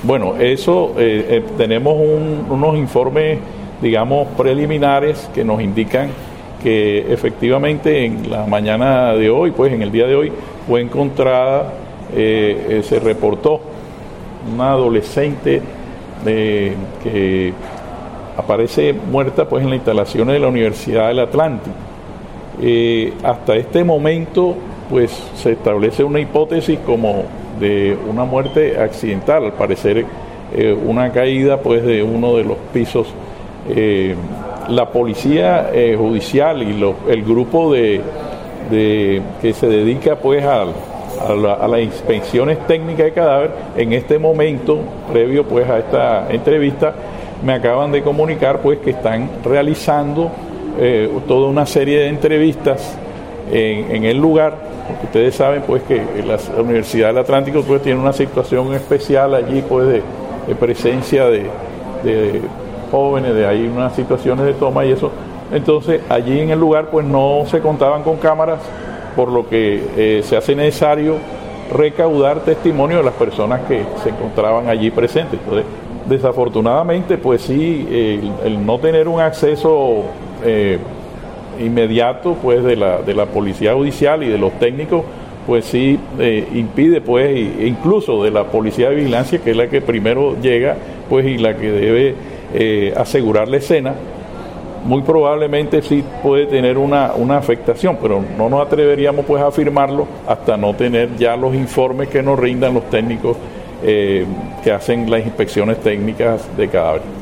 Bueno, eso tenemos unos informes, digamos, preliminares que nos indican que efectivamente en la mañana de hoy, pues en el día de hoy, fue encontrada, se reportó una adolescente que aparece muerta pues en las instalaciones de la Universidad del Atlántico. Hasta este momento pues se establece una hipótesis como de una muerte accidental, al parecer una caída pues de uno de los pisos. La policía judicial y el grupo que se dedica pues a las inspecciones técnicas de cadáver, en este momento, previo pues a esta entrevista, me acaban de comunicar pues que están realizando toda una serie de entrevistas en el lugar, porque ustedes saben pues que la Universidad del Atlántico pues tiene una situación especial allí pues de presencia de jóvenes, de ahí unas situaciones de toma y eso. Entonces allí en el lugar pues no se contaban con cámaras, por lo que se hace necesario recaudar testimonio de las personas que se encontraban allí presentes. Entonces, desafortunadamente pues sí, el no tener un acceso inmediato pues de la policía judicial y de los técnicos pues sí impide pues incluso de la policía de vigilancia, que es la que primero llega pues y la que debe asegurar la escena, muy probablemente sí puede tener una afectación, pero no nos atreveríamos pues a afirmarlo hasta no tener ya los informes que nos rindan los técnicos que hacen las inspecciones técnicas de cadáveres.